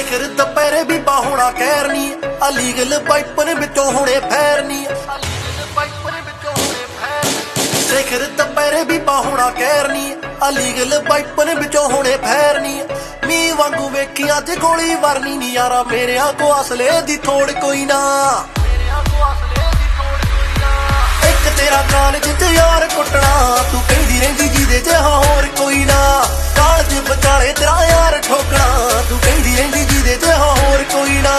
ਸਿਖਰ ਦੁਪਹਿਰੇ ਵੀ ਬਾਹਣਾ ਕਹਿਰਨੀ ਅਲੀਗਲ ਪਾਈਪਨ ਵਿੱਚੋਂ ਹੁਣੇ ਫੈਰਨੀ ਸਿਖਰ ਦੁਪਹਿਰੇ ਵੀ ਬਾਹਣਾ ਕਹਿਰਨੀ ਅਲੀਗਲ ਪਾਈਪਨ ਵਿੱਚੋਂ ਹੁਣੇ ਫੈਰਨੀ ਮੀਂਹ ਵਾਂਗੂ ਵੇਖੀ ਅੱਜ ਗੋਲੀ ਵਰਨੀ ਨੀ ਯਾਰਾ ਮੇਰਿਆਂ ਕੋ ਅਸਲੇ ਦੀ ਥੋੜ ਕੋਈ ਨਾ ਇੱਕ ਤੇਰਾ ਕਾਲਜ ਚ ਯਾਰ ਕੁੱਟਣਾ ਤੂੰ ਕਹਿੰਦੀ ਰਹਿੰਦੀ ਜਿਹਦੇ ਚ ਹੋਰ ਕੋਈ ਨਾ ਕਾਲਜ ਵਿਚਾਲੇ ਤੇਰਾ ਯਾਰ ਠੋਕਣਾ ਤੂੰ ਕਹਿੰਦੀ ਰਹਿੰਦੀ ਜਿਹਦੇ ਚ ਹੋਰ ਕੋਈ ਨਾ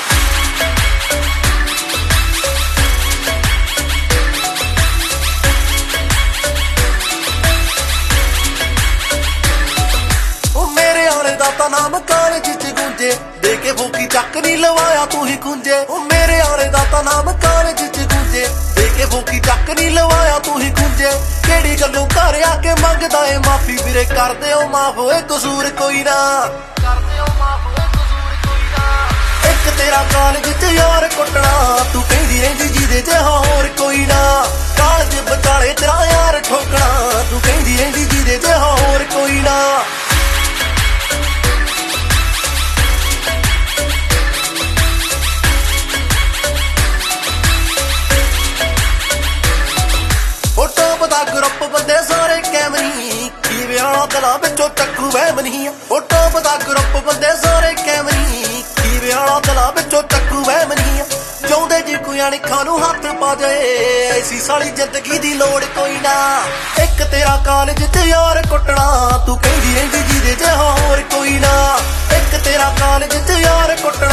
ਦਾ ਨਾਮ ਕਾਲਜ ਚ ਗੂੰਜੇ ਦੇ ਕੇ ਫੋਕੀ ਚੱਕ ਨਹੀਂ ਲਵਾਇਆ ਤੂੰ ਹੀ ਗੁੰਜੇ ਉਹ ਮੇਰੇ ਆਲੇ ਦਾ ਤਾਂ ਨਾਮ ਕਾਲਜ ਚ ਗੂੰਜੇ ਦੇ ਕੇ ਫੋਕੀ ਚੱਕ ਨਹੀਂ ਲਵਾਇਆ ਤੂੰ ਹੀ ਗੁੰਜੇ ਕਿਹੜੀ ਗੱਲੋਂ ਘਰ ਆ ਕੇ ਮੰਗਦਾ ਏ ਮਾਫੀ ਵੀਰੇ ਕਰ ਦਿਓ ਮਾਫ ਹੋਏ ਕਸੂਰ ਕੋਈ ਨਾ ਇੱਕ ਤੇਰਾ ਕਾਲਜ ਚ ਯਾਰ ਕੁੱਟਣਾ ਤੂੰ ਕਹਿੰਦੀ ਰਹਿੰਦੀ ਜਿਹਦੇ ਚ ਹੋਰ ਕੋਈ ਨਾ ਕਾਲਜ ਵਿਚਾਲੇ ਤੇਰਾ ਯਾਰ ਠੋਕਣਾ ਤੂੰ ਕਹਿੰਦੀ ਰਹਿੰਦੀ ਜਿਹਦੇ ਚ ਹੋਰ ਕੋਈ ਨਾ ਗਰੁੱਪ ਬੰਦੇ ਸਾਰੇ ਕੈਮਰੀ ਖੀਵੇ ਵਾਲਾ ਗਲਾ ਵਿੱਚੋਂ ਚੱਕੂ ਵਹਿਮ ਨਹੀਂ ਉਹ ਟੋਪ ਦਾ ਗਰੁੱਪ ਬੰਦੇ ਸਾਰੇ ਕੈਮਰੀ ਖੀਵੇ ਵਾਲਾ ਗਲਾ ਵਿੱਚੋਂ ਚੱਕੂ ਵਹਿਮ ਨਹੀਂ ਚਾਹੁੰਦੇ ਜੀ ਕੋਈ ਅਣਖਾਂ ਨੂੰ ਹੱਥ ਪਾ ਜਾਏ ਐਸੀ ਸਾਲੀ ਜ਼ਿੰਦਗੀ ਦੀ ਲੋੜ ਕੋਈ ਨਾ ਇੱਕ ਤੇਰਾ ਕਾਲਜ ਚ ਯਾਰ ਕੁੱਟਣਾ ਤੂੰ ਕਹਿੰਦੀ ਰਹਿੰਦੀ ਜਿਹਦੇ ਚ ਹੋਰ ਕੋਈ ਨਾ ਇੱਕ ਤੇਰਾ ਕਾਲਜ ਚ ਯਾਰ ਕੁੱਟਣਾ